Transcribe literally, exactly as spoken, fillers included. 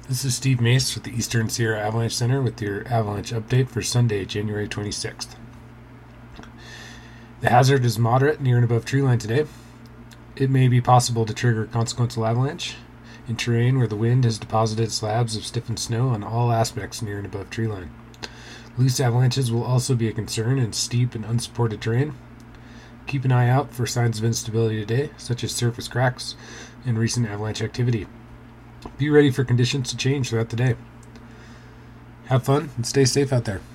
This is Steve Mace with the Eastern Sierra Avalanche Center with your avalanche update for Sunday, January twenty-sixth. The hazard is moderate near and above treeline today. It may be possible to trigger consequential avalanche in terrain where the wind has deposited slabs of stiffened snow on all aspects near and above treeline. Loose avalanches will also be a concern in steep and unsupported terrain. Keep an eye out for signs of instability today, such as surface cracks and recent avalanche activity. Be ready for conditions to change throughout the day. Have fun and stay safe out there.